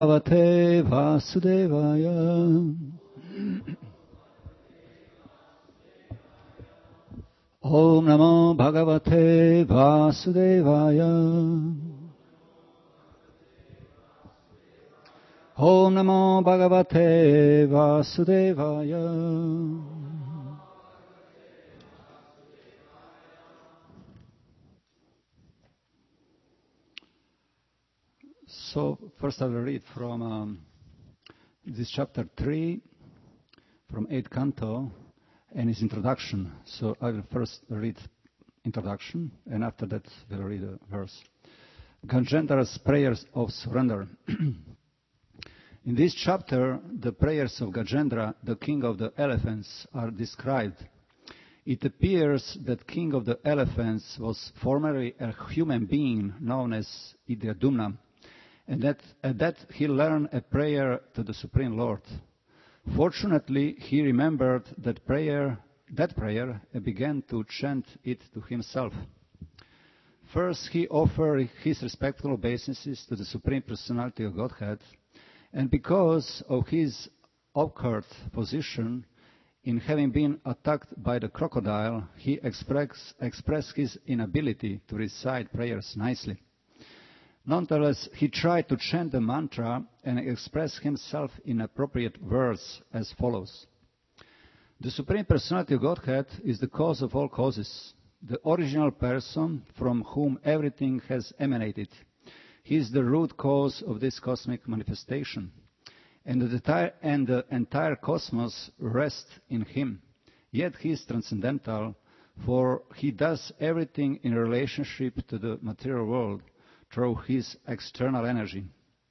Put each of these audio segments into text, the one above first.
Bhagavate Vasudevaya. Om Namo Bhagavate Vasudevaya. Om Namo Bhagavate Vasudevaya. So first I will read from this chapter 3, from 8th canto, and its introduction. So I will first read introduction, and after that we'll read a verse. Gajendra's prayers of surrender. In this chapter, the prayers of Gajendra, the king of the elephants, are described. It appears that king of the elephants was formerly a human being known as Idyadumna, and that he learned a prayer to the Supreme Lord. Fortunately, he remembered that prayer, and began to chant it to himself. First, he offered his respectful obeisances to the Supreme Personality of Godhead, and because of his awkward position in having been attacked by the crocodile, he expressed his inability to recite prayers nicely. Nonetheless, he tried to chant the mantra and express himself in appropriate words as follows. The Supreme Personality of Godhead is the cause of all causes, the original person from whom everything has emanated. He is the root cause of this cosmic manifestation, and the entire cosmos rests in him. Yet he is transcendental, for he does everything in relationship to the material world, through his external energy.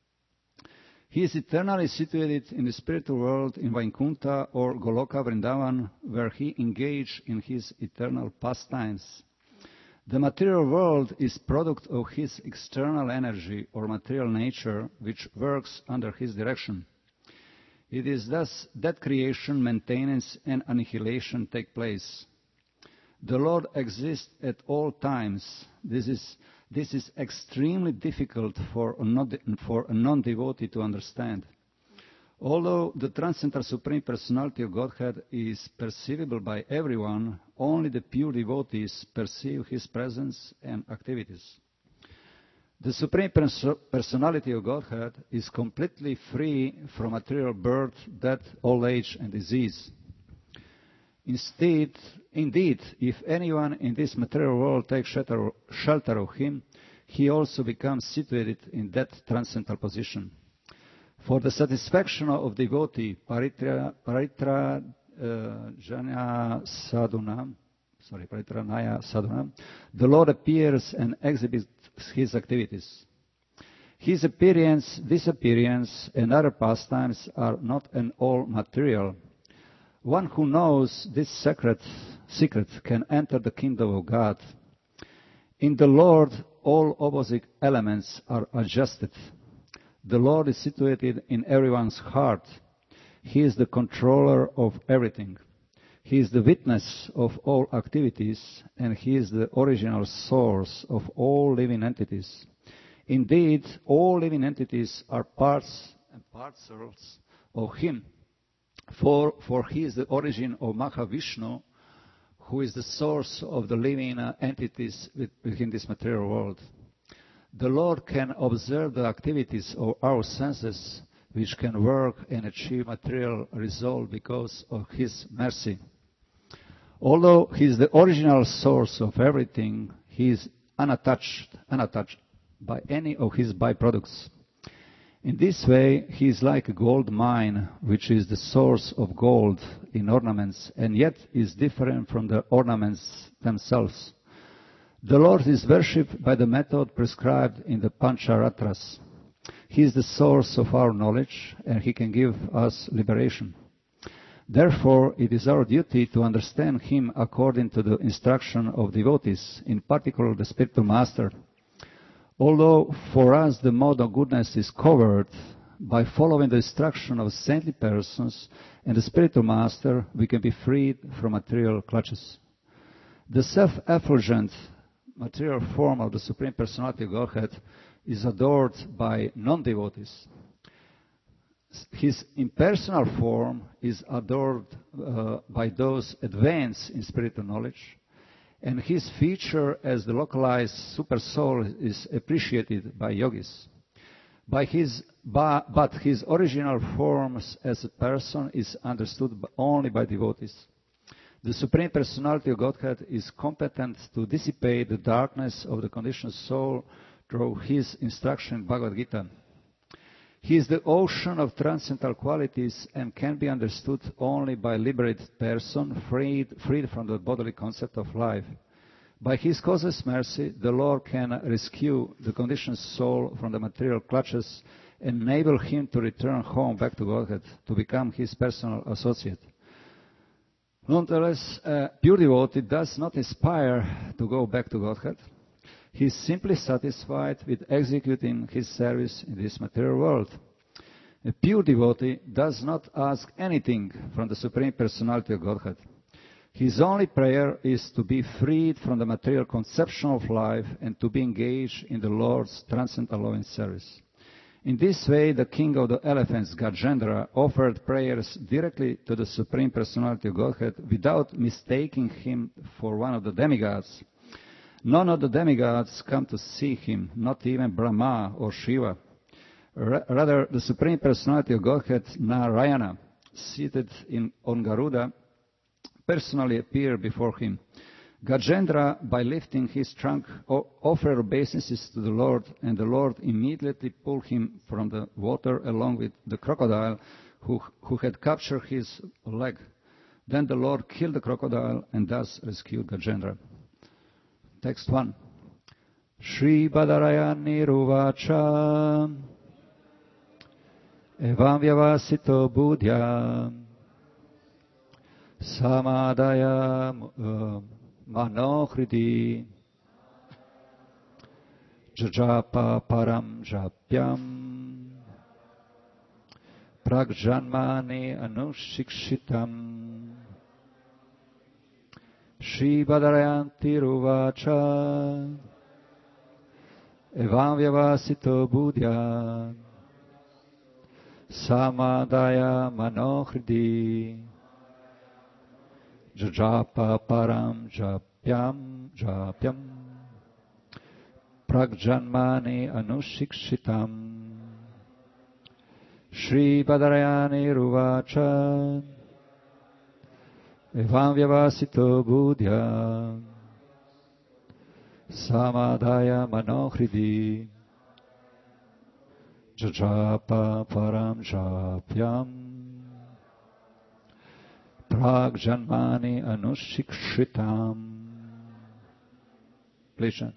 He is eternally situated in the spiritual world in Vaikuntha or Goloka Vrindavan, where he engaged in his eternal pastimes. The material world is product of his external energy or material nature, which works under his direction. It is thus that creation, maintenance, and annihilation take place. The Lord exists at all times. This is extremely difficult for a non-devotee to understand. Although the Transcendental Supreme Personality of Godhead is perceivable by everyone, only the pure devotees perceive his presence and activities. The Supreme Personality of Godhead is completely free from material birth, death, old age, and disease. Indeed, if anyone in this material world takes shelter of him, he also becomes situated in that transcendental position. For the satisfaction of devotee, Paritranaya Sadhuna, the Lord appears and exhibits his activities. His appearance, disappearance, and other pastimes are not at all material. One who knows this secret can enter the kingdom of God. In the Lord, all opposite elements are adjusted. The Lord is situated in everyone's heart. He is the controller of everything. He is the witness of all activities, and he is the original source of all living entities. Indeed, all living entities are parts and parcels of him. For he is the origin of Mahavishnu, who is the source of the living entities within this material world. The Lord can observe the activities of our senses, which can work and achieve material result because of his mercy. Although he is the original source of everything, he is unattached by any of his byproducts. In this way, he is like a gold mine, which is the source of gold in ornaments, and yet is different from the ornaments themselves. The Lord is worshipped by the method prescribed in the Pancharatras. He is the source of our knowledge, and he can give us liberation. Therefore, it is our duty to understand him according to the instruction of devotees, in particular the spiritual master. Although for us the mode of goodness is covered, by following the instruction of saintly persons and the spiritual master, we can be freed from material clutches. The self-effulgent material form of the Supreme Personality of Godhead is adored by non-devotees. His impersonal form is adored by those advanced in spiritual knowledge, and his feature as the localized super soul is appreciated by yogis. But his original forms as a person is understood only by devotees. The Supreme Personality of Godhead is competent to dissipate the darkness of the conditioned soul through his instruction in Bhagavad Gita. He is the ocean of transcendental qualities and can be understood only by a liberated person, freed from the bodily concept of life. By his causeless mercy, the Lord can rescue the conditioned soul from the material clutches and enable him to return home back to Godhead, to become his personal associate. Nonetheless, a pure devotee does not aspire to go back to Godhead. He is simply satisfied with executing his service in this material world. A pure devotee does not ask anything from the Supreme Personality of Godhead. His only prayer is to be freed from the material conception of life and to be engaged in the Lord's transcendental loving service. In this way, the king of the elephants, Gajendra, offered prayers directly to the Supreme Personality of Godhead without mistaking him for one of the demigods. None of the demigods come to see him, not even Brahma or Shiva. Rather, the Supreme Personality of Godhead, Narayana, seated on Garuda, personally appeared before him. Gajendra, by lifting his trunk, offered obeisances to the Lord, and the Lord immediately pulled him from the water along with the crocodile who had captured his leg. Then the Lord killed the crocodile and thus rescued Gajendra. Text 1. Shri Badarayani Ruvacha Evam Vyavasito Buddhya Samadaya Manohridi Jajapa Param Japyam Pragjanmani Anushikshitam Shri Badarayanti Ruvacha Evam Vyavasito Buddhya Samadaya Manohridi Jajapa Param Japyam Pragjanmani Anushikshitam Shri Badarayani Ruvacha Evam Vyavasito Buddhya Samadaya Manohridi Jajapa Param Japyam Pragjanmani Anushikshitam. Please chant.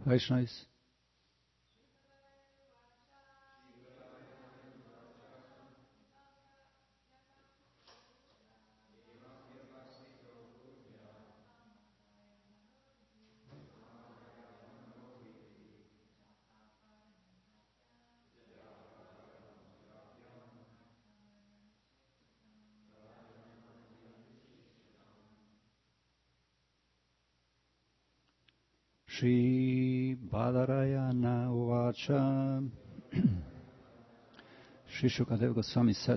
Vaishnavas. Shri Badarayana Uvacha. Shri Shukadeva Goswami said,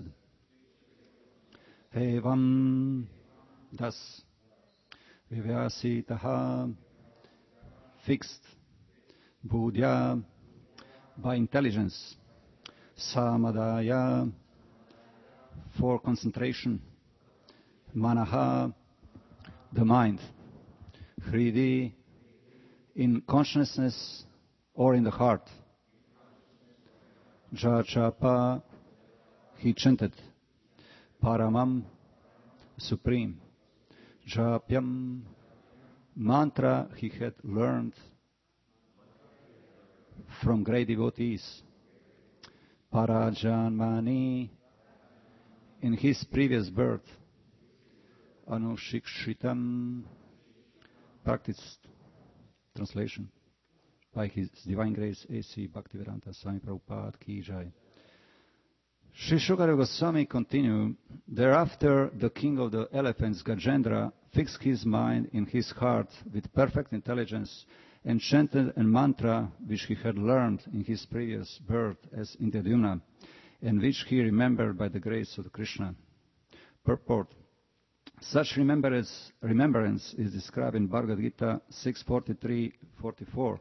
Evam, thus, Vivyasitaha, fixed, Buddhya, by intelligence, Samadaya, for concentration, Manaha, the mind, Hridi, in consciousness or in the heart. Jachapa, he chanted. Paramam, supreme. Japyam, mantra he had learned from great devotees. Parajanmani, in his previous birth. Anushikshitam, practiced. Translation by His Divine Grace A.C. Bhaktivedanta Swami Prabhupada Ki Jai. Sri Shukadeva Goswami continued, thereafter the king of the elephants, Gajendra, fixed his mind in his heart with perfect intelligence and chanted a mantra which he had learned in his previous birth as Indradyumna, and which he remembered by the grace of Krishna. Purport. Such remembrance is described in Bhagavad Gita 6.43-44.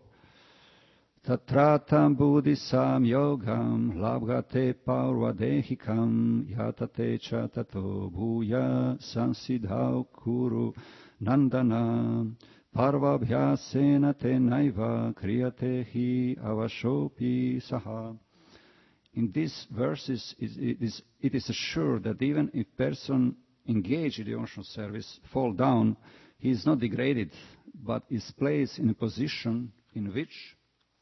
Tatratam buddhisam yogam labhate paurvadehikam yatate cha tato bhuya samsidhau kuru nandana parvabhyasena te naiva kriyate hi avashopi saha. In these verses, it is assured that even if person engaged in devotional service fall down, he is not degraded, but is placed in a position in which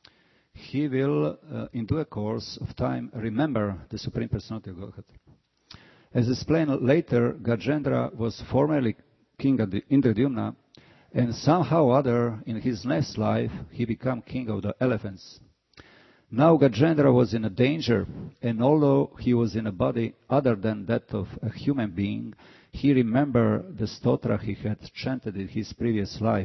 he will, in due course of time, remember the Supreme Personality of Godhead. As explained later, Gajendra was formerly king of the Indradyumna, and somehow or other, in his next life, he became king of the elephants. Now Gajendra was in a danger, and although he was in a body other than that of a human being, he remembered the stotra he had chanted in his previous life.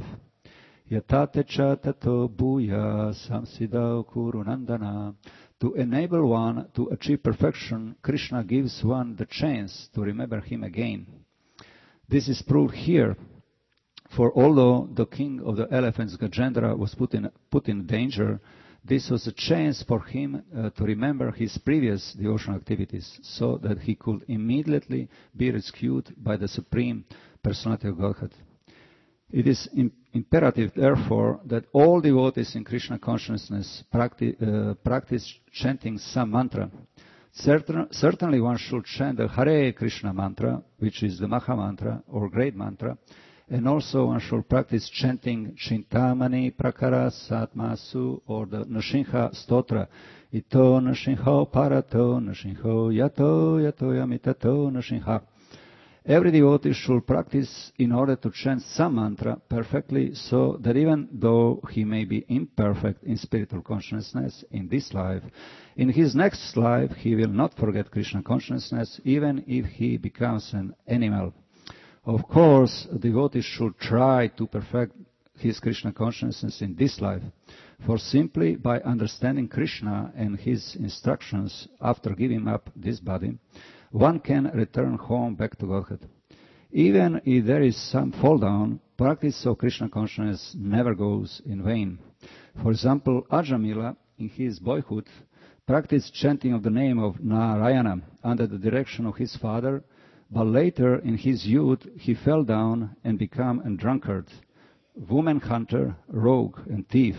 Yatate cha tato bhuya samsidau kuru nandana. To enable one to achieve perfection, Krishna gives one the chance to remember him again. This is proved here, for although the king of the elephants, Gajendra, was put in danger, this was a chance for him to remember his previous devotional activities, so that he could immediately be rescued by the Supreme Personality of Godhead. It is imperative, therefore, that all devotees in Krishna consciousness practice chanting some mantra. Certainly one should chant the Hare Krishna mantra, which is the Maha mantra or great mantra, and also one should practice chanting Chintamani Prakara Satmasu or the Nrsimha Stotra. Ito Nrsimho Parato Nrsimho Yato Yato Yamitato Nrsimha. Every devotee should practice in order to chant some mantra perfectly, so that even though he may be imperfect in spiritual consciousness in this life, in his next life he will not forget Krishna consciousness, even if he becomes an animal. Of course, a devotee should try to perfect his Krishna consciousness in this life, for simply by understanding Krishna and his instructions after giving up this body, one can return home back to Godhead. Even if there is some fall down, practice of Krishna consciousness never goes in vain. For example, Ajamila, in his boyhood, practiced chanting of the name of Narayana under the direction of his father, but later, in his youth, he fell down and became a drunkard, woman hunter, rogue, and thief.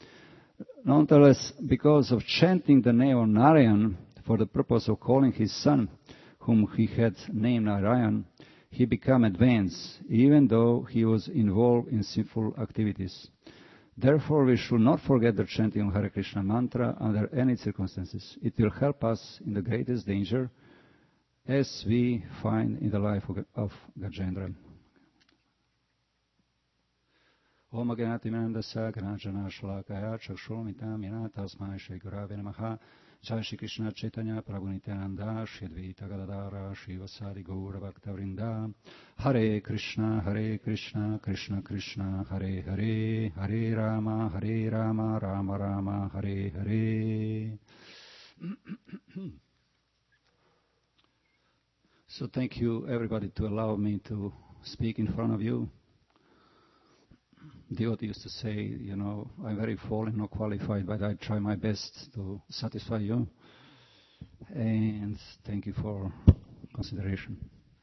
Nonetheless, because of chanting the name of Narayan for the purpose of calling his son, whom he had named Narayan, he became advanced, even though he was involved in sinful activities. Therefore, we should not forget the chanting of Hare Krishna mantra under any circumstances. It will help us in the greatest danger, as we find in the life of Gajendra. Om Agnati Mandasa Ganajana Shalakaya Chakshulmitam Yana Tasmai Shri Gurave Namaha Jai Shri Krishna Chaitanya Prabhu Nityananda Shri Advaita Gadadara Shri Vasadi Gaura Bhakta Vrinda Hare Krishna Krishna Krishna Hare Hare Hare Rama Rama Rama Hare Hare. So thank you everybody to allow me to speak in front of you. Devotee used to say, you know, I'm very full and not qualified, but I try my best to satisfy you. And thank you for consideration.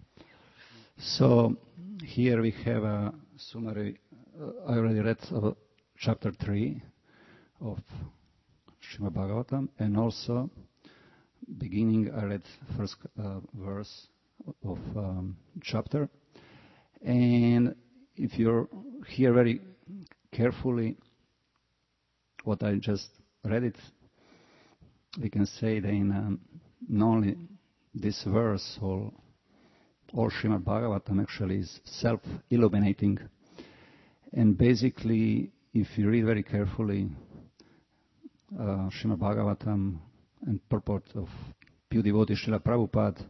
So here we have a summary. I already read chapter 3 of Srimad Bhagavatam, and also beginning I read first verse of chapter. And if you're here very carefully what I just read it, we can say that not only this verse or Srimad Bhagavatam actually is self-illuminating. And basically, if you read very carefully Srimad Bhagavatam and purport of pure devotee Srila Prabhupada,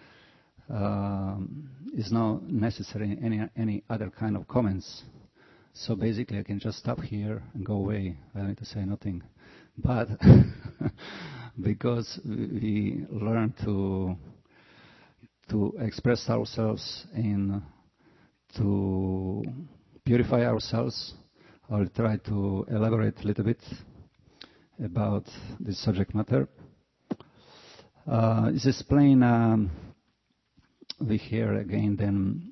is not necessary any other kind of comments. So basically I can just stop here and go away. I don't need to say nothing. But because we learn to express ourselves and to purify ourselves, I'll try to elaborate a little bit about this subject matter. It's explained we hear again then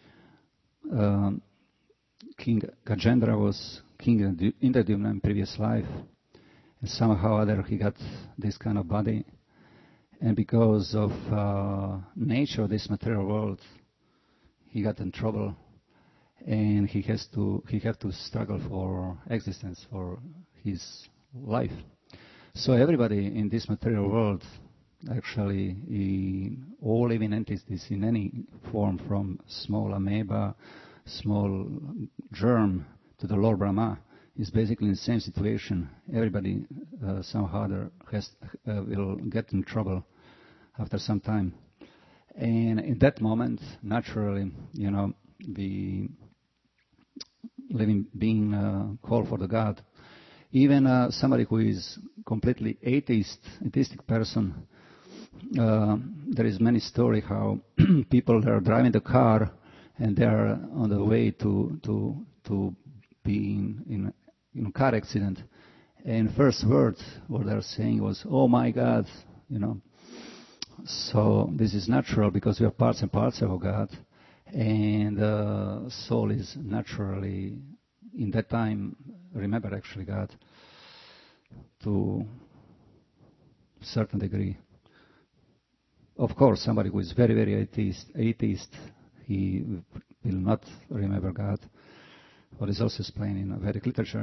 King Gajendra was king in Indradyumna in previous life, and somehow or other he got this kind of body, and because of nature of this material world, he got in trouble, and he had to struggle for existence, for his life. So everybody in this material world, actually, all living entities in any form, from small amoeba, small germ to the Lord Brahma, is basically in the same situation. Everybody somehow or other will get in trouble after some time. And in that moment, naturally, you know, the living being call for the God. Even somebody who is completely atheistic person, there is many story how people that are driving the car and they are on the way to be in a car accident, and first word what they are saying was, "Oh my God," you know. So this is natural because we are parts and parcel of God, and soul is naturally in that time remember actually God to a certain degree. Of course, somebody who is very, very atheist, he will not remember God. What is also explained in Vedic literature.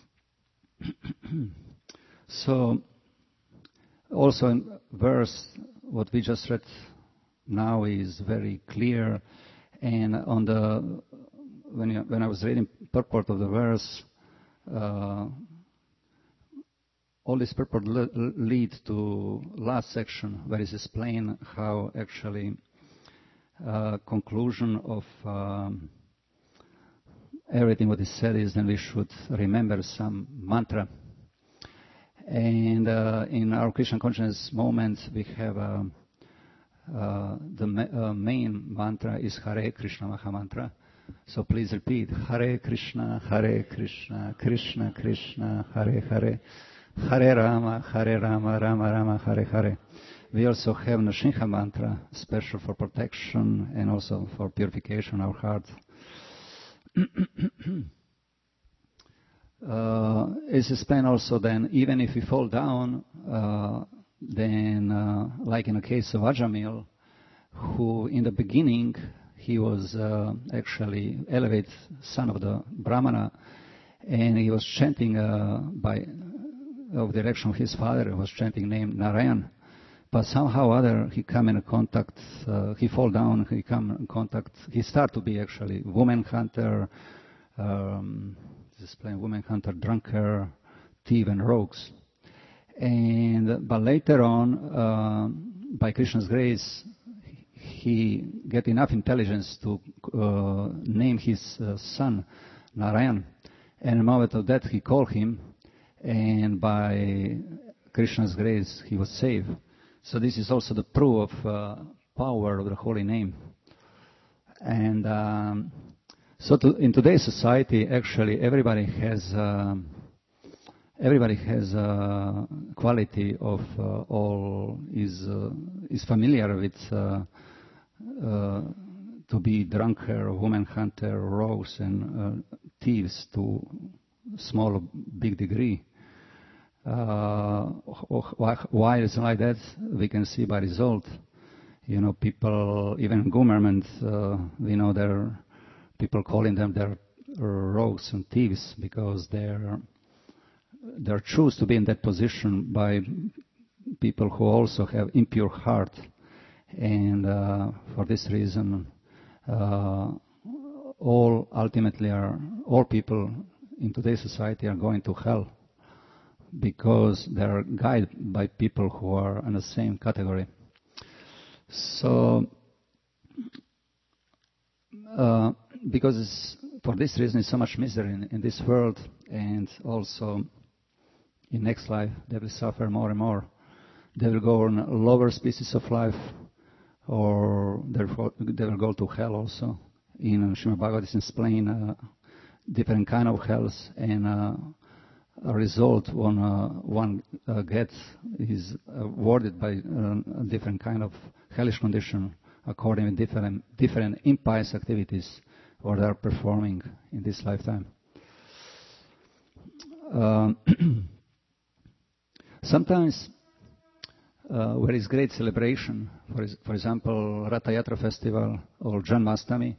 So, also in verse, what we just read now is very clear. And on the when I was reading purport of the verse, all this purport lead to last section where is explained how actually conclusion of everything what is said is then we should remember some mantra. And in our Krishna consciousness moment we have the main mantra is Hare Krishna Maha Mantra. So please repeat Hare Krishna, Krishna Krishna, Hare Hare, Hare Rama, Rama Rama, Hare Hare. We also have Nrsimha mantra, special for protection and also for purification of our heart. It's explained also then, even if we fall down, then like in the case of Ajamil, who in the beginning he was actually elevated son of the Brahmana, and he was chanting by of the direction of his father. He was chanting name Narayan, but somehow or other he come in contact. He fall down. He come in contact. He start to be actually woman hunter, displaying woman hunter, drunkard, thief, and rogues. But later on, by Krishna's grace, he get enough intelligence to name his son Narayan. And in a moment of that, he called him, and by Krishna's grace, he was saved. So this is also the proof of power of the holy name. And in today's society, actually, everybody has quality of all is familiar with to be drunkard, woman hunter, rogues, and thieves to small or big degree. Why it's like that? We can see by result. You know, people, even government, we know there are people calling them their rogues and thieves because they're choose to be in that position by people who also have impure heart, and for this reason, all people in today's society are going to hell because they are guided by people who are in the same category. So, because for this reason, is so much misery in this world, and also in next life, they will suffer more and more. They will go on lower species of life, or they will go to hell also. In Srimad Bhagavatam is explained different kind of hells, and a result one gets is awarded by a different kind of hellish condition according to different impious activities what they are performing in this lifetime. Sometimes there is great celebration, for example, Ratha Yatra festival or Janmashtami.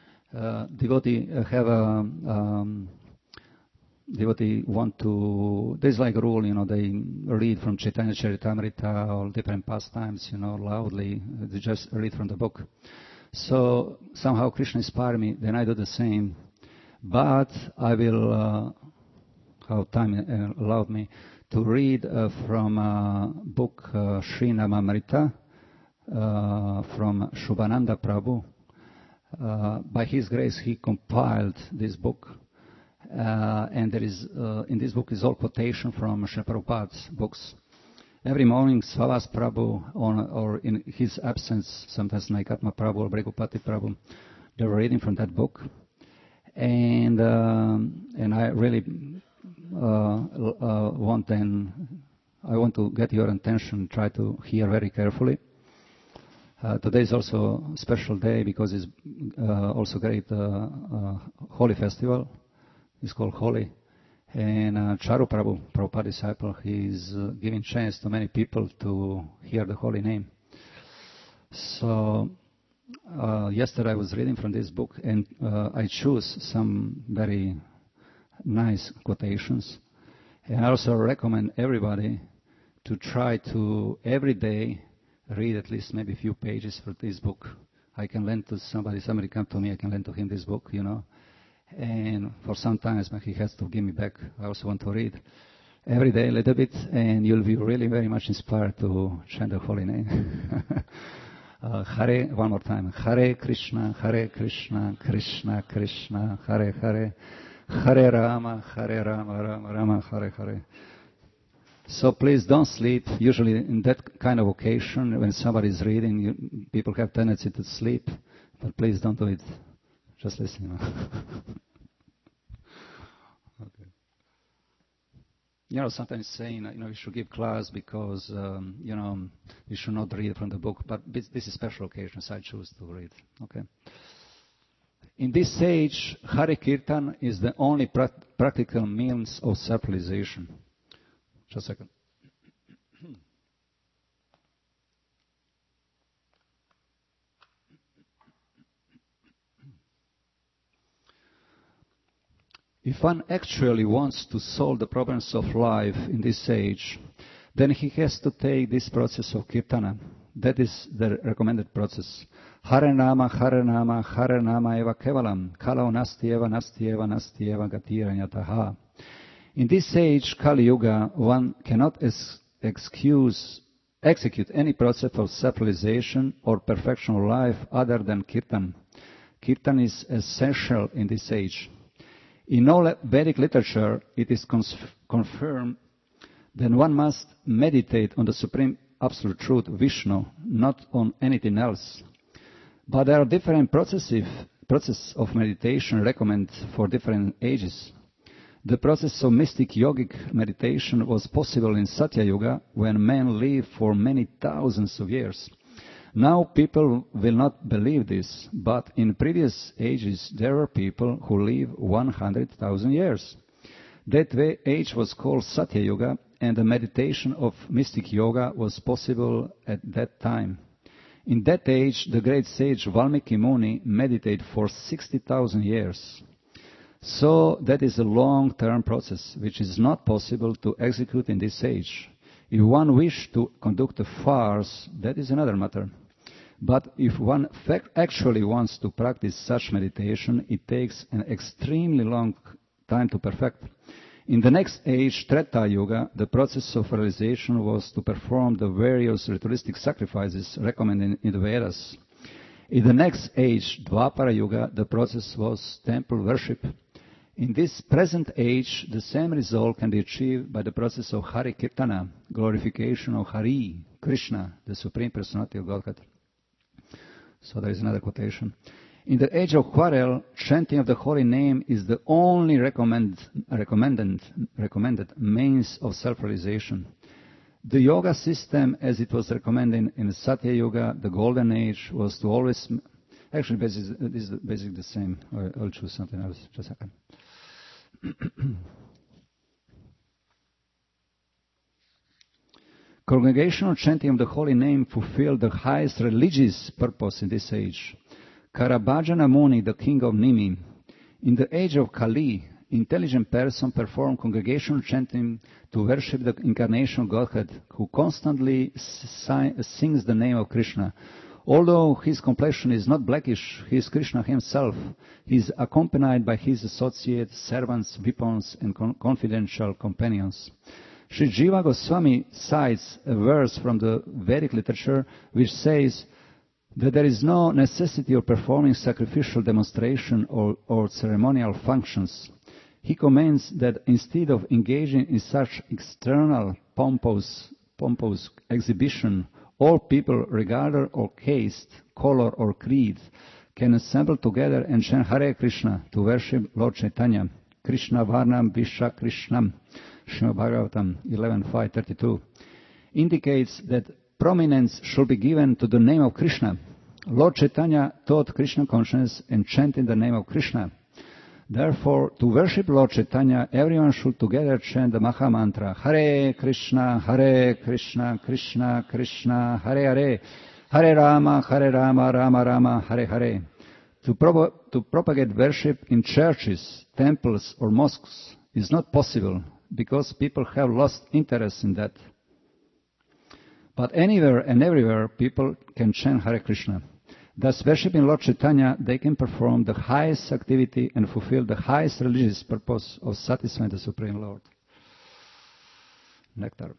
Devotee want to, there's like a rule, you know, they read from Chaitanya Charitamrita or different pastimes, you know, loudly. They just read from the book. So somehow Krishna inspired me, then I do the same. But I will, how time allowed me, to read from book Sri Namamrita from Shubhananda Prabhu. By his grace, he compiled this book. And there is, in this book is all quotation from Srila Prabhupada's books. Every morning, Svavas Prabhu, or in his absence, sometimes Naikatma Prabhu or Bregupati Prabhu, they were reading from that book. And I really want to get your attention, try to hear very carefully. Today is also a special day because it's also great holy festival. It's called Holi. And Charu Prabhu, Prabhupada disciple, he's giving chance to many people to hear the holy name. So yesterday I was reading from this book, and I choose some very nice quotations. And I also recommend everybody to try to every day read at least maybe a few pages for this book. I can lend to somebody come to me, I can lend to him this book, you know. And for some times he has to give me back. I also want to read every day a little bit, and you'll be really very much inspired to chant the holy name. Hare, one more time. Hare Krishna, Krishna Krishna, Hare Hare, Hare Rama, Rama Rama, Hare Hare. So please don't sleep. Usually in that kind of occasion, when somebody is reading, people have tendency to sleep, but please don't do it. Just listen. Okay. You know, sometimes saying, you know, we should give class because, you know, we should not read from the book. But this is special occasions. I choose to read. Okay. In this age, Hare Kirtan is the only practical means of self-realization. Just a second. If one actually wants to solve the problems of life in this age, then he has to take this process of kirtana. That is the recommended process. Hare Nama, Hare Nama, Hare Nama eva kevalam, kalau nasti eva gatiranyataha. In this age, Kali Yuga, one cannot execute any process of self-realization or perfection of life other than kirtan. Kirtan is essential in this age. In all Vedic literature, it is confirmed that one must meditate on the Supreme Absolute Truth, Vishnu, not on anything else. But there are different processes of meditation recommended for different ages. The process of mystic yogic meditation was possible in Satya Yuga when men lived for many thousands of years. Now people will not believe this, but in previous ages there were people who lived 100,000 years. That age was called Satya Yuga, and the meditation of mystic yoga was possible at that time. In that age, the great sage Valmiki Muni meditated for 60,000 years. So that is a long-term process, which is not possible to execute in this age. If one wishes to conduct a farce, that is another matter. But if one actually wants to practice such meditation, it takes an extremely long time to perfect. In the next age, Treta Yuga, the process of realization was to perform the various ritualistic sacrifices recommended in the Vedas. In the next age, Dwapara Yuga, the process was temple worship. In this present age, the same result can be achieved by the process of Hari Kirtana, glorification of Hari, Krishna, the Supreme Personality of Godhead. So there is another quotation. In the age of quarrel, chanting of the holy name is the only recommended means of self-realization. The yoga system, as it was recommended in the Satya Yuga, the golden age, was to always... Actually, this is basically the same. I'll choose something else. Just a second. Congregational chanting of the holy name fulfilled the highest religious purpose in this age. Karabhajana Muni, the king of Nimi. In the age of Kali, intelligent person performed congregational chanting to worship the incarnation of Godhead, who constantly sings the name of Krishna. Although his complexion is not blackish, he is Krishna himself. He is accompanied by his associates, servants, weapons, and confidential companions. Sri Jiva Goswami cites a verse from the Vedic literature which says that there is no necessity of performing sacrificial demonstration or ceremonial functions. He comments that instead of engaging in such external pompous exhibition, all people, regardless of caste, color, or creed, can assemble together and chant Hare Krishna to worship Lord Chaitanya. Krishna Varnam Visha Krishnam, Srimad Bhagavatam 11.5.32, indicates that prominence should be given to the name of Krishna. Lord Chaitanya taught Krishna consciousness and chanted the name of Krishna. Therefore, to worship Lord Chaitanya, everyone should together chant the Maha Mantra, Hare Krishna, Krishna Krishna, Hare Hare, Hare Rama, Rama Rama, Hare Hare. To propagate worship in churches, temples, or mosques is not possible because people have lost interest in that. But anywhere and everywhere, people can chant Hare Krishna. Thus, worshipping Lord Chaitanya, they can perform the highest activity and fulfill the highest religious purpose of satisfying the Supreme Lord. Nectar.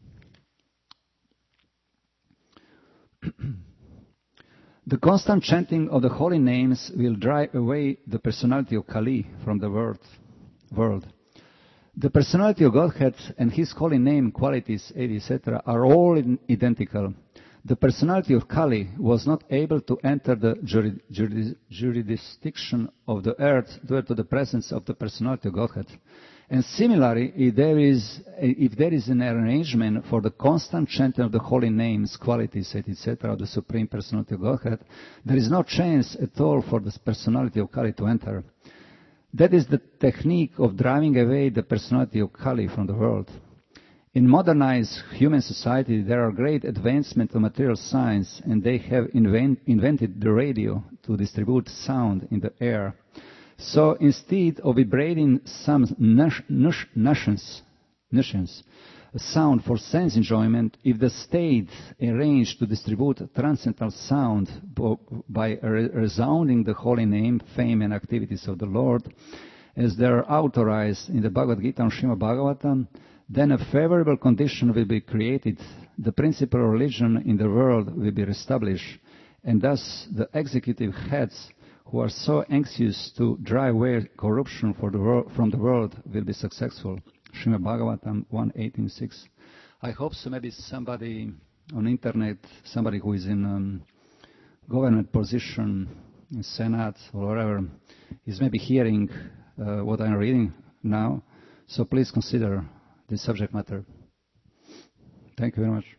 The constant chanting of the holy names will drive away the personality of Kali from the world. The personality of Godhead and His holy name, qualities, etc., are all identical. The personality of Kali was not able to enter the jurisdiction of the earth due to the presence of the personality of Godhead. And similarly, if there is an arrangement for the constant chanting of the holy names, qualities, etc., of the Supreme Personality of Godhead, there is no chance at all for the personality of Kali to enter. That is the technique of driving away the personality of Kali from the world. In modernized human society, there are great advancements of material science, and they have invented the radio to distribute sound in the air. So instead of vibrating some nuisance, a sound for sense enjoyment, if the state arranged to distribute transcendental sound by resounding the holy name, fame and activities of the Lord, as they are authorized in the Bhagavad Gita and Srimad Bhagavatam, then a favorable condition will be created, the principal religion in the world will be established, and thus the executive heads who are so anxious to drive away corruption from the world will be successful. Srimad Bhagavatam 1.18.6. I hope so maybe somebody on internet, somebody who is in government position, in Senate or wherever, is maybe hearing what I'm reading now. So please consider this subject matter. Thank you very much.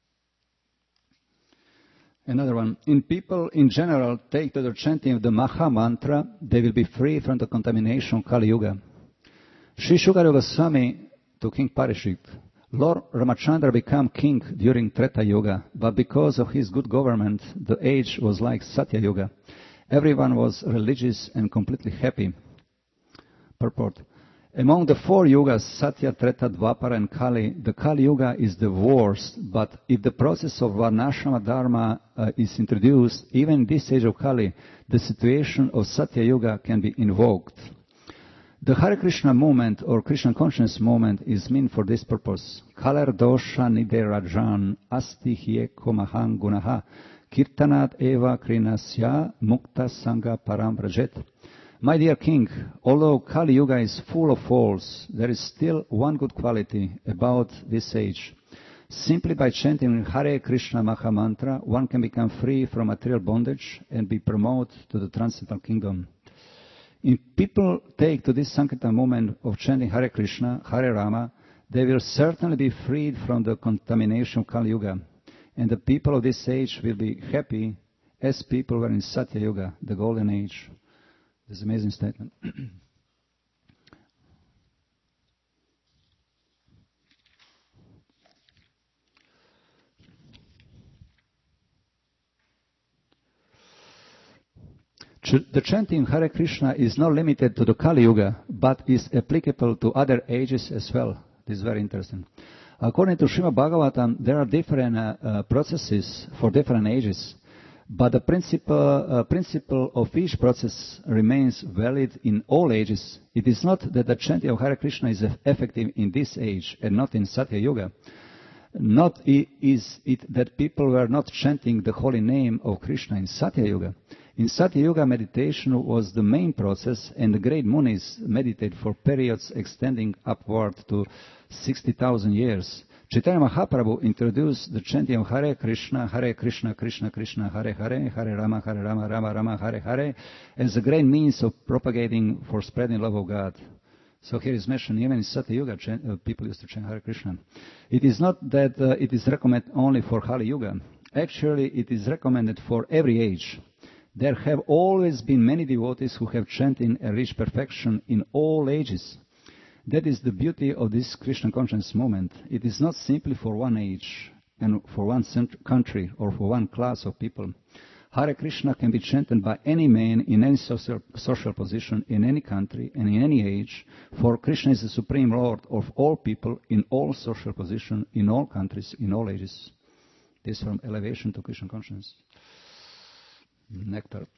Another one. In people in general take to the chanting of the Maha Mantra, they will be free from the contamination of Kali Yuga. Sri Shukadeva Goswami to King Parikshit, Lord Ramachandra became king during Treta Yuga, but because of his good government, the age was like Satya Yuga. Everyone was religious and completely happy. Purport. Among the four yugas, Satya, Treta, Dvapara and Kali, the Kali Yuga is the worst, but if the process of Varnashrama Dharma is introduced, even in this age of Kali, the situation of Satya Yuga can be invoked. The Hare Krishna movement or Krishna consciousness movement is meant for this purpose. Kalar dosha niderajan asti hieko mahang gunaha kirtanat eva krinasya mukta sangha param prajet. My dear king, although Kali Yuga is full of faults, there is still one good quality about this age. Simply by chanting Hare Krishna Maha Mantra, one can become free from material bondage and be promoted to the transcendental kingdom. If people take to this Sankirtan movement of chanting Hare Krishna, Hare Rama, they will certainly be freed from the contamination of Kali Yuga. And the people of this age will be happy as people were in Satya Yuga, the golden age. This is an amazing statement. The chanting Hare Krishna is not limited to the Kali Yuga, but is applicable to other ages as well. This is very interesting. According to Srimad Bhagavatam, there are different processes for different ages, but the principle of each process remains valid in all ages. It is not that the chanting of Hare Krishna is effective in this age and not in Satya Yuga. Not is it that people were not chanting the holy name of Krishna in Satya Yuga. In Satya Yuga, meditation was the main process, and the great munis meditated for periods extending upward to 60,000 years. Chaitanya Mahaprabhu introduced the chanting of Hare Krishna, Krishna Krishna, Hare Hare, Hare Rama, Rama Rama, Hare Hare, as a great means of propagating for spreading love of God. So here is mentioned, even in Satya Yuga, people used to chant Hare Krishna. It is not that it is recommended only for Kali Yuga. Actually, it is recommended for every age. There have always been many devotees who have chanted and reached perfection in all ages. That is the beauty of this Krishna consciousness movement. It is not simply for one age and for one country or for one class of people. Hare Krishna can be chanted by any man in any social position, in any country and in any age, for Krishna is the Supreme Lord of all people, in all social positions, in all countries, in all ages. This from elevation to Krishna consciousness. Nectar.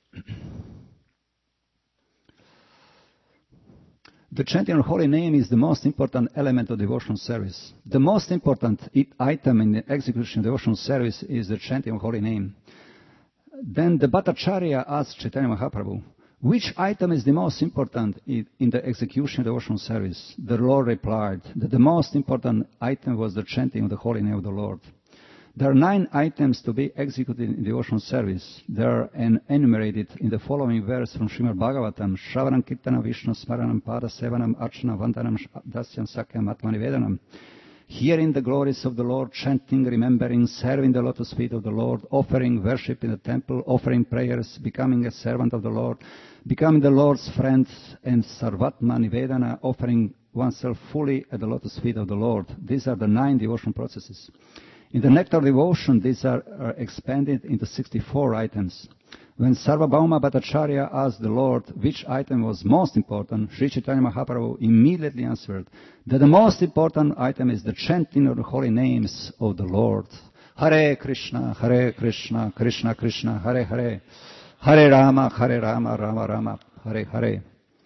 The chanting of holy name is the most important element of devotional service. The most important item in the execution of devotional service is the chanting of holy name. Then the Bhattacharya asked Chaitanya Mahaprabhu, which item is the most important in the execution of devotional service? The Lord replied that the most important item was the chanting of the holy name of the Lord. There are 9 items to be executed in devotional service. They are enumerated in the following verse from Srimad Bhagavatam: Shravanam Kirtanam Vishnu Smaranam Pada Sevanam Archana Vandanam Dasyam Sakyam Atmanivedanam. Hearing the glories of the Lord, chanting, remembering, serving the lotus feet of the Lord, offering worship in the temple, offering prayers, becoming a servant of the Lord, becoming the Lord's friend, and Sarvatma Nivedana, offering oneself fully at the lotus feet of the Lord. These are the 9 devotional processes. In the Nectar Devotion, these are expanded into 64 items. When Sarvabhauma Bhattacharya asked the Lord which item was most important, Sri Chaitanya Mahaprabhu immediately answered that the most important item is the chanting of the holy names of the Lord. Hare Krishna, Krishna Krishna, Hare Hare, Hare Rama, Rama Rama, Hare Hare.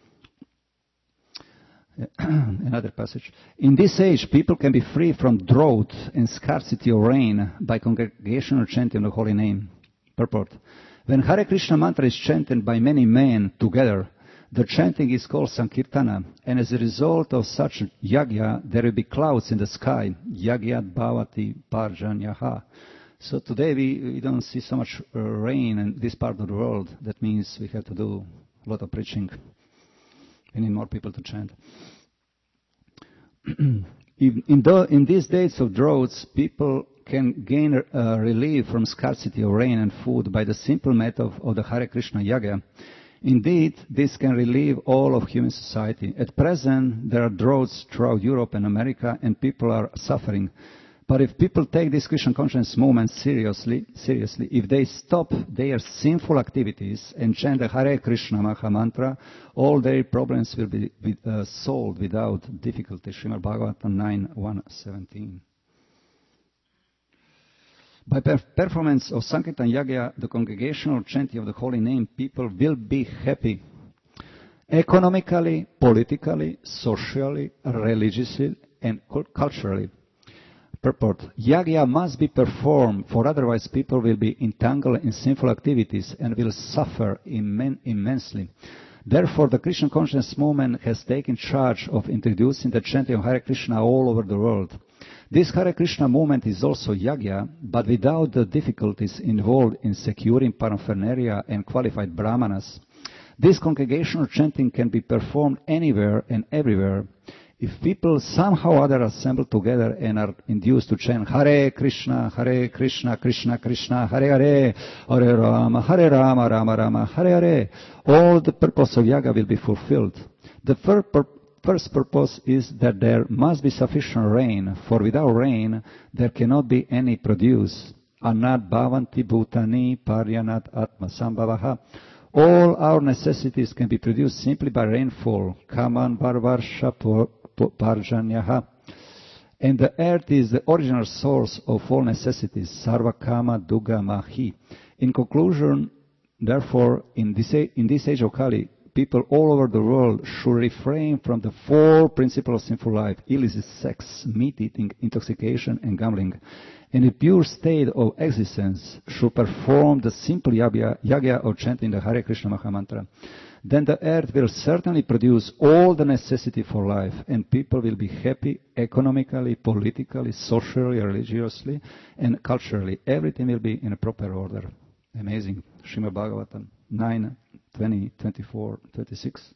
Another passage. In this age, people can be free from drought and scarcity of rain by congregational chanting of the holy name. Purport. When Hare Krishna mantra is chanted by many men together, the chanting is called Sankirtana, and as a result of such yagya, there will be clouds in the sky. Yagyat bhavati parjanyaha. So today we don't see so much rain in this part of the world. That means we have to do a lot of preaching. We need more people to chant. In these days of droughts, people can gain relief from scarcity of rain and food by the simple method of the Hare Krishna Yagya. Indeed, this can relieve all of human society. At present, there are droughts throughout Europe and America, and people are suffering. But if people take this Krishna consciousness movement seriously, if they stop their sinful activities and chant the Hare Krishna Maha Mantra, all their problems will be solved without difficulty. Srimad Bhagavatam 9:1-17. By performance of Sankirtan Yagya, the congregational chanting of the holy name, people will be happy. Economically, politically, socially, religiously, and culturally. Purport. Yagya must be performed, for otherwise people will be entangled in sinful activities and will suffer immensely. Therefore, the Krishna consciousness movement has taken charge of introducing the chanting of Hare Krishna all over the world. This Hare Krishna movement is also yagya, but without the difficulties involved in securing paraphernalia and qualified brahmanas. This congregational chanting can be performed anywhere and everywhere. If people somehow or other assemble together and are induced to chant Hare Krishna, Krishna Krishna, Hare Hare, Hare Rama, Rama Rama, Hare Hare, all the purpose of yaga will be fulfilled. The first purpose is that there must be sufficient rain, for without rain there cannot be any produce. Anat bhavanti bhutani paryanat atma sambhavaha. All our necessities can be produced simply by rainfall. Kaman varvarsha parjanyaha. And the earth is the original source of all necessities. Sarva kama duga mahi. In conclusion, therefore, in this age of Kali, people all over the world should refrain from the four principles of sinful life: illicit sex, meat eating, intoxication, and gambling. In a pure state of existence, should perform the simple yagya of chanting the Hare Krishna Maha Mantra. Then the earth will certainly produce all the necessity for life, and people will be happy economically, politically, socially, religiously, and culturally. Everything will be in a proper order. Amazing. Srimad Bhagavatam 9, 20, 24, 26.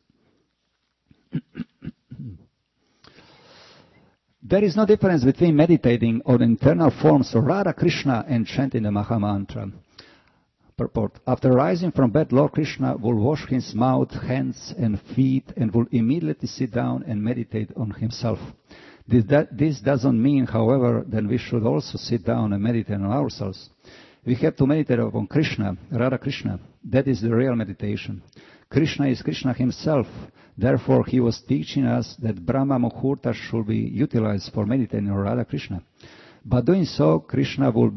There is no difference between meditating on internal forms of Radha Krishna and chanting the Maha Mantra. Purport. After rising from bed, Lord Krishna will wash his mouth, hands, and feet and will immediately sit down and meditate on himself. This doesn't mean, however, that we should also sit down and meditate on ourselves. We have to meditate upon Krishna, Radha Krishna. That is the real meditation. Krishna is Krishna himself. Therefore, he was teaching us that Brahma Muhurta should be utilized for meditating on Radha Krishna. By doing so, Krishna will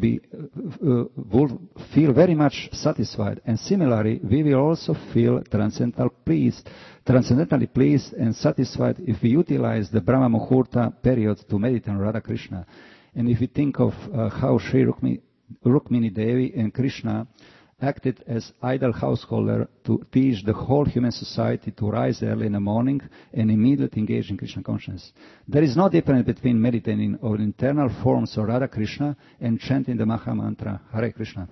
feel very much satisfied. And similarly, we will also feel transcendentally pleased and satisfied if we utilize the Brahma Muhurta period to meditate on Radha Krishna. And if we think of how Sri Rukmini Devi and Krishna acted as idle householder to teach the whole human society to rise early in the morning and immediately engage in Krishna consciousness. There is no difference between meditating on internal forms of Radha Krishna and chanting the Maha Mantra, Hare Krishna.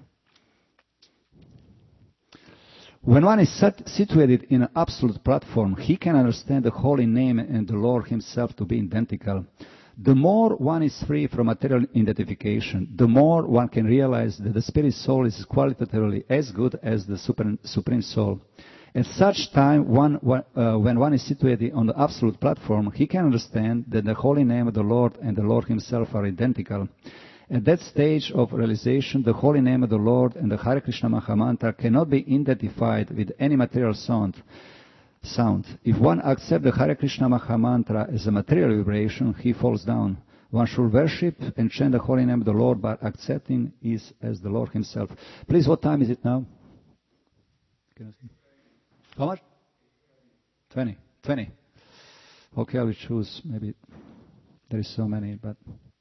When one is situated in an absolute platform, he can understand the holy name and the Lord himself to be identical. The more one is free from material identification, the more one can realize that the spirit soul is qualitatively as good as the supreme soul. At such time, when one is situated on the absolute platform, he can understand that the holy name of the Lord and the Lord himself are identical. At that stage of realization, the holy name of the Lord and the Hare Krishna Mahamantra cannot be identified with any material sound. If one accepts the Hare Krishna Mahamantra as a material vibration, he falls down. One should worship and chant the holy name of the Lord by accepting it as the Lord himself. Please, what time is it now? Can I see? How much? 20. Okay, I will choose. Maybe there is so many, but...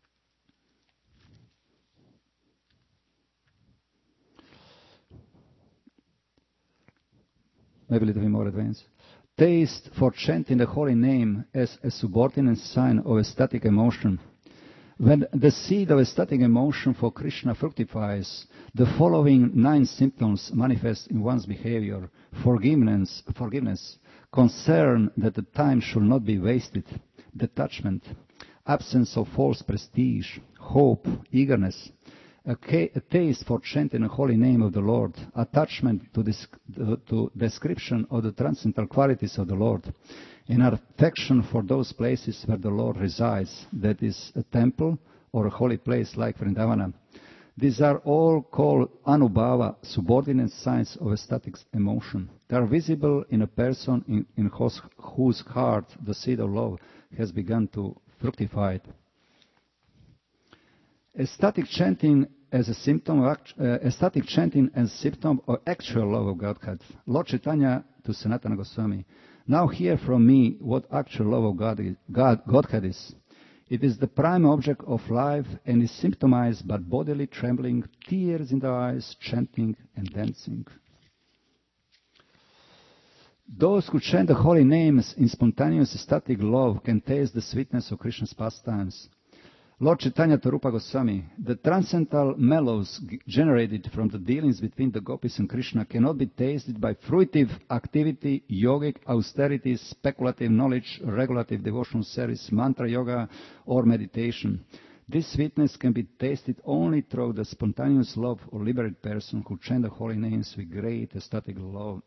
maybe a little bit more advanced. Taste for chanting the holy name as a subordinate sign of ecstatic emotion. When the seed of ecstatic emotion for Krishna fructifies, the following 9 symptoms manifest in one's behavior: forgiveness, concern that the time should not be wasted, detachment, absence of false prestige, hope, eagerness, a taste for chanting the holy name of the Lord, attachment to description of the transcendental qualities of the Lord, an affection for those places where the Lord resides, that is, a temple or a holy place like Vrindavana. These are all called anubhava, subordinate signs of ecstatic emotion. They are visible in a person in whose heart the seed of love has begun to fructify. Ecstatic chanting as a symptom of actual love of Godhead. Lord Chaitanya to Sanatana Goswami: now hear from me what actual love of Godhead is. It is the prime object of life and is symptomized by bodily trembling, tears in the eyes, chanting and dancing. Those who chant the holy names in spontaneous ecstatic love can taste the sweetness of Krishna's pastimes. Lord Chaitanya to Rupa Goswami: the transcendental mellows generated from the dealings between the gopis and Krishna cannot be tasted by fruitive activity, yogic austerity, speculative knowledge, regulative devotional service, mantra yoga, or meditation. This sweetness can be tasted only through the spontaneous love of liberated person who chant the holy names with great ecstatic love.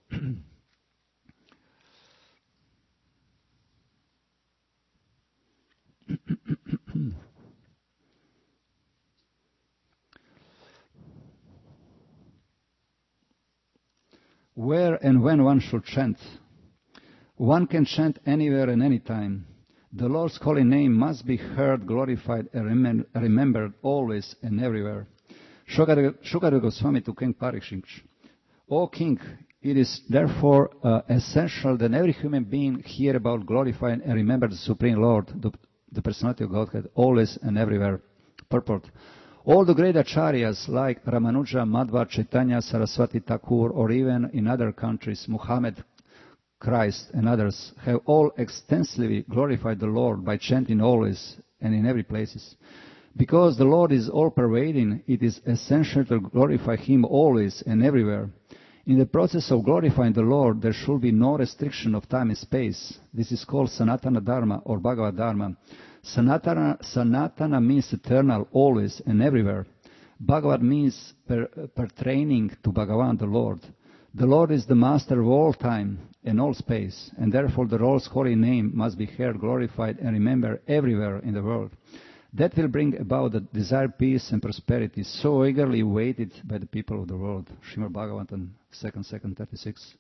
Where and when one should chant? One can chant anywhere and any time. The Lord's holy name must be heard, glorified, and remembered always and everywhere. Shukadeva Goswami to King Parikshit: O King, it is therefore essential that every human being hear about, glorify, and remember the Supreme Lord, the personality of Godhead, always and everywhere. Purport: all the great acharyas like Ramanuja, Madhva, Chaitanya, Saraswati, Thakur, or even in other countries, Muhammad, Christ, and others, have all extensively glorified the Lord by chanting always and in every places. Because the Lord is all-pervading, it is essential to glorify Him always and everywhere. In the process of glorifying the Lord, there should be no restriction of time and space. This is called Sanatana Dharma or Bhagavad Dharma. Sanatana means eternal, always and everywhere. Bhagavad means pertaining to Bhagavan, the Lord. The Lord is the master of all time and all space, and therefore the Lord's holy name must be heard, glorified, and remembered everywhere in the world. That will bring about the desired peace and prosperity so eagerly awaited by the people of the world. Srimad Bhagavatam, 2nd, 36.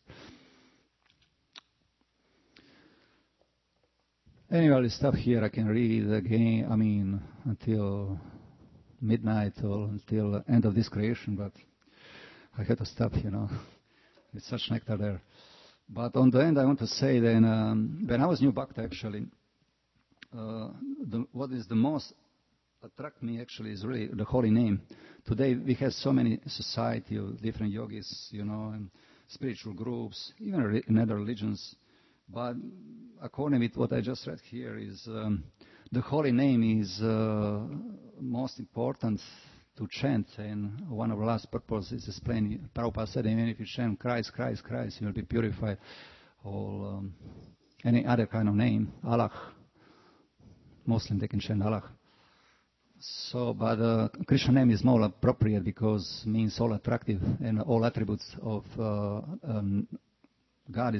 Anyway, I'll stop here. I can read again, until midnight or until end of this creation, but I had to stop, It's such nectar there. But on the end, I want to say that when I was new Bhakta, actually, what is the most attract me actually is really the holy name. Today we have so many society of different yogis, and spiritual groups, even in other religions. But according with what I just read here is the holy name is most important to chant. And one of the last purposes is explained. Prabhupada said, even if you chant Christ, Christ, Christ, you will be purified. Or any other kind of name, Allah. Muslim, they can chant Allah. So, but Krishna name is more appropriate because it means all attractive and all attributes of God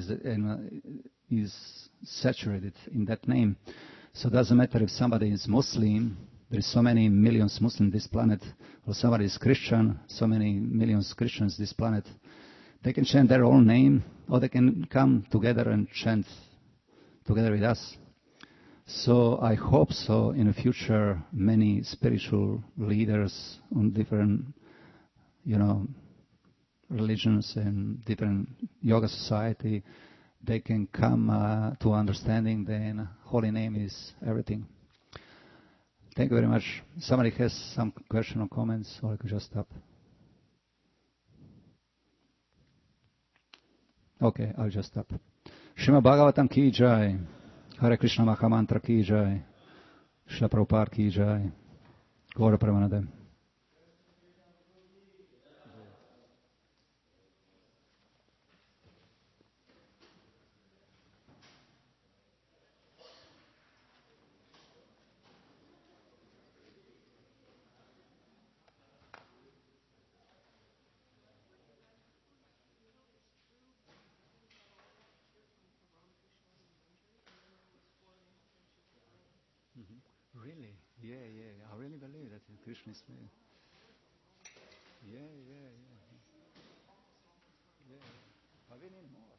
is saturated in that name. So it doesn't matter if somebody is Muslim, There is so many millions Muslims this planet, or somebody is Christian, so many millions Christians this planet. They can chant their own name, or they can come together and chant together with us. So I hope so in the future many spiritual leaders on different, religions and different yoga society, they can come to understanding then holy name is everything. Thank you very much. Somebody has some question or comments, or I could just stop. Okay, I'll just stop. Srimad Bhagavatam ki jai. Hare Krishna Mahamantra ki jai. Srila Prabhupada ki jai. Gaura Pramanade. Really? Yeah. I really believe that Krishna is real. Yeah. I really need more.